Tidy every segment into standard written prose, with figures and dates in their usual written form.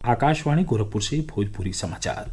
आकाशवाणी गोरखपुर से भोजपुरी समाचार।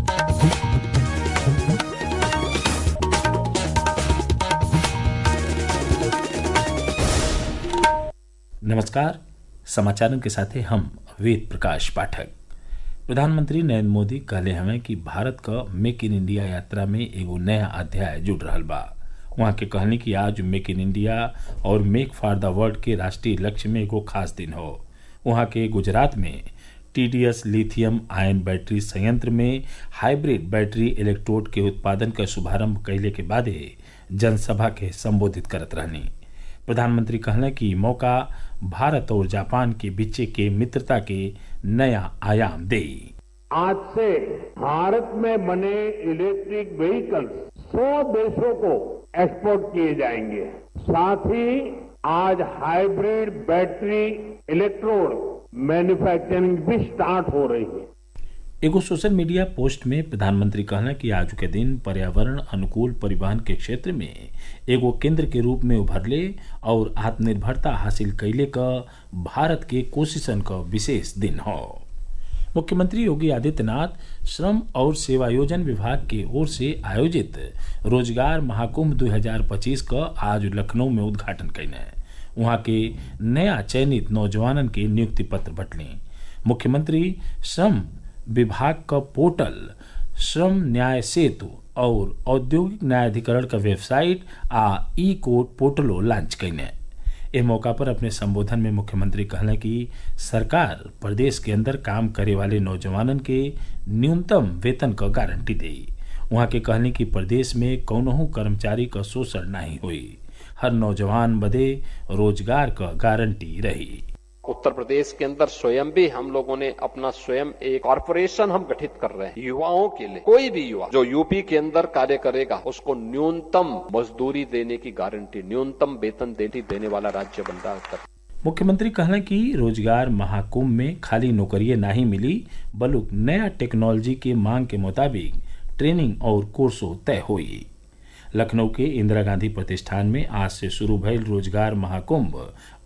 नमस्कार। समाचारों के साथ हम वेद प्रकाश पाठक। प्रधानमंत्री नरेंद्र मोदी कहले हमें कि भारत क मेक इन इंडिया यात्रा में एगो नया अध्याय जुड़ रहल बा। वहाँ के कहनी कि आज मेक इन इंडिया और मेक फॉर द वर्ल्ड के राष्ट्रीय लक्ष्य में एगो खास दिन हो। वहाँ के गुजरात में टीडीएस लिथियम आयन बैटरी संयंत्र में हाइब्रिड बैटरी इलेक्ट्रोड के उत्पादन का शुभारंभ कैले के बादे जनसभा के संबोधित करत रहनी। प्रधानमंत्री कहले कि ई मौका भारत और जापान के बीच के मित्रता के नया आयाम देई। आज से भारत में बने इलेक्ट्रिक व्हीकल्स 100 देशों को एक्सपोर्ट किए जाएंगे। साथ ही आज हाइब्रिड बैटरी इलेक्ट्रोड मैन्युफैक्चरिंग भी स्टार्ट हो रही है। एगो सोशल मीडिया पोस्ट में प्रधानमंत्री कहला कि आज के दिन पर्यावरण अनुकूल परिवहन के क्षेत्र में एगो केंद्र के रूप में उभरले और आत्मनिर्भरता हासिल कैले का भारत के कोशिशन का विशेष दिन हो। मुख्यमंत्री योगी आदित्यनाथ श्रम और सेवायोजन विभाग की ओर से आयोजित रोजगार महाकुंभ 2025 का आज लखनऊ में उद्घाटन कैने। वहां के नया चयनित नौजवानन के नियुक्ति पत्र बंटले। मुख्यमंत्री श्रम विभाग का पोर्टल श्रम न्याय सेतु और औद्योगिक न्यायाधिकरण का वेबसाइट आ ई कोर्ट पोर्टलो लॉन्च कैने। इस मौका पर अपने संबोधन में मुख्यमंत्री कहले कि सरकार प्रदेश के अंदर काम करे वाले नौजवानन के न्यूनतम वेतन का गारंटी देई। वहां के कहने की प्रदेश में कौनहू कर्मचारी का शोषण नहीं हुई। हर नौजवान बदे रोजगार का गारंटी रही। उत्तर प्रदेश के अंदर स्वयं भी हम लोगों ने अपना स्वयं एक कॉरपोरेशन हम गठित कर रहे हैं युवाओं के लिए। कोई भी युवा जो यूपी के अंदर कार्य करेगा उसको न्यूनतम मजदूरी देने की गारंटी, न्यूनतम वेतन देने वाला राज्य बन रहा है। मुख्यमंत्री कहला कि रोजगार महाकुंभ में खाली नौकरियां नहीं मिली बल्कि नया टेक्नोलॉजी के मांग के मुताबिक ट्रेनिंग और कोर्सों तय हुई। लखनऊ के इंदिरा गांधी प्रतिष्ठान में आज से शुरू भइल रोजगार महाकुंभ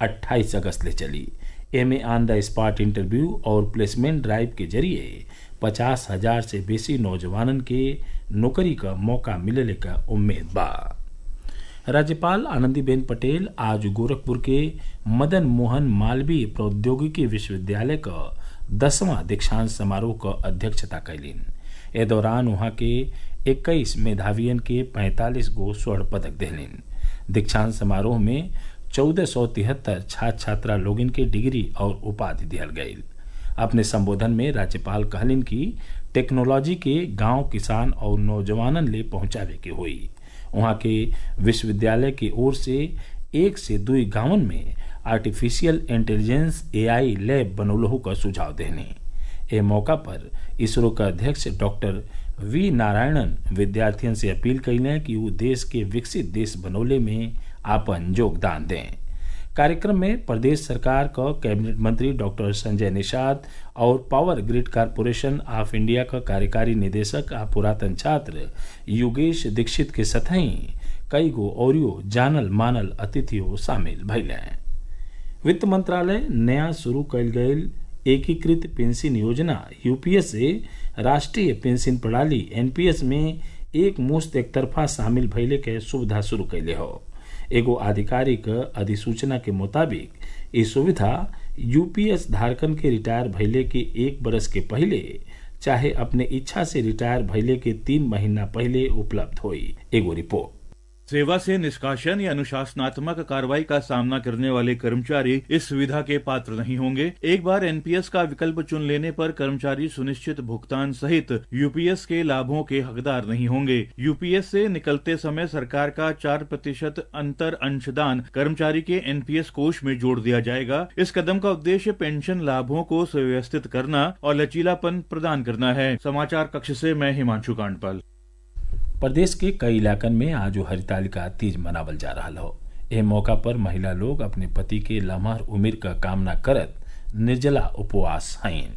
28 अगस्त ले चली। एमे ऑन द स्पॉट इंटरव्यू और प्लेसमेंट ड्राइव के जरिए 50,000 से बेसी नौजवानन के नौकरी का मौका मिलने का उम्मीद बा। राज्यपाल आनंदीबेन पटेल आज गोरखपुर के मदन मोहन मालवीय प्रौद्योगिकी विश्वविद्यालय का 10वां दीक्षांत समारोह का अध्यक्षता कैलीन। ए दौरान वहां के 21 मेधावियन के 45 गो स्वर्ण पदक दिलीन। दीक्षांत समारोह में 1473 छात्र छात्रा लोगन के डिग्री और उपाधि दिहल गयी। अपने संबोधन में राज्यपाल कहलिन कि टेक्नोलॉजी के गांव किसान और नौजवानन ले पहुंचावे के हुई। वहां के विश्वविद्यालय की ओर से 1 से 2 गांवन में आर्टिफिशियल इंटेलिजेंस AI लैब बनौलहू का सुझाव देने। ए मौका पर इसरो का अध्यक्ष डॉक्टर वी नारायणन विद्यार्थियों से अपील कैले कि वो देश के विकसित देश बनौले में आपन योगदान दें। कार्यक्रम में प्रदेश सरकार का कैबिनेट मंत्री डॉक्टर संजय निषाद और power grid corporation of India का कार्यकारी निदेशक आ पुरातन छात्र योगेश दीक्षित के सतही कई गो औरियो जानल मानल अतिथियों शामिल भइले। वित्त मंत्रालय नया शुरू कैल गयल एकीकृत पेंशन योजना यूपीएस से राष्ट्रीय पेंशन प्रणाली एनपीएस में एक मुश्त एक तरफा शामिल भइले के सुविधा शुरू कैले हो। एगो आधिकारिक अधिसूचना के मुताबिक ये सुविधा यूपीएस धारकन के रिटायर भइले के 1 बरस के पहले चाहे अपने इच्छा से रिटायर भइले के 3 महीना पहले उपलब्ध हुई। एगो रिपोर्ट। सेवा से निष्कासन या अनुशासनात्मक कार्रवाई का सामना करने वाले कर्मचारी इस सुविधा के पात्र नहीं होंगे। एक बार एनपीएस का विकल्प चुन लेने पर कर्मचारी सुनिश्चित भुगतान सहित यूपीएस के लाभों के हकदार नहीं होंगे। यूपीएस से निकलते समय सरकार का 4% अंतर अंशदान कर्मचारी के एनपीएस कोष में जोड़ दिया जाएगा। इस कदम का उद्देश्य पेंशन लाभों को सुव्यवस्थित करना और लचीलापन प्रदान करना है। समाचार कक्ष से मैं हिमांशु कांडपाल। प्रदेश के कई इलाकन में आज हरितालिका तीज मनावल जा रहा हो। एह मौका पर महिला लोग अपने पति के लम्हर उम्र का कामना करत निर्जला उपवास हैं।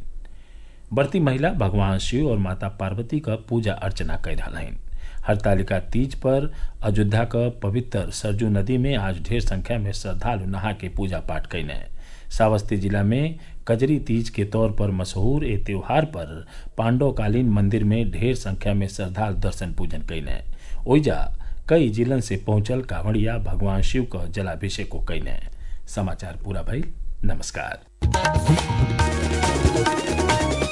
बढ़ती महिला भगवान शिव और माता पार्वती का पूजा अर्चना कर रहा हैं। हरतालिका तीज पर अयोध्या का पवित्र सरजू नदी में आज ढेर संख्या में श्रद्धालु नहा के पूजा पाठ कैने। श्रावस्ती जिला में कजरी तीज के तौर पर मशहूर ए त्योहार पर पांडवकालीन मंदिर में ढेर संख्या में श्रद्धालु दर्शन पूजन कईने। ओइजा कई जिलन से पहुंचल कांवड़िया भगवान शिव का जलाभिषेक को कईने। समाचार पूरा भइल। नमस्कार।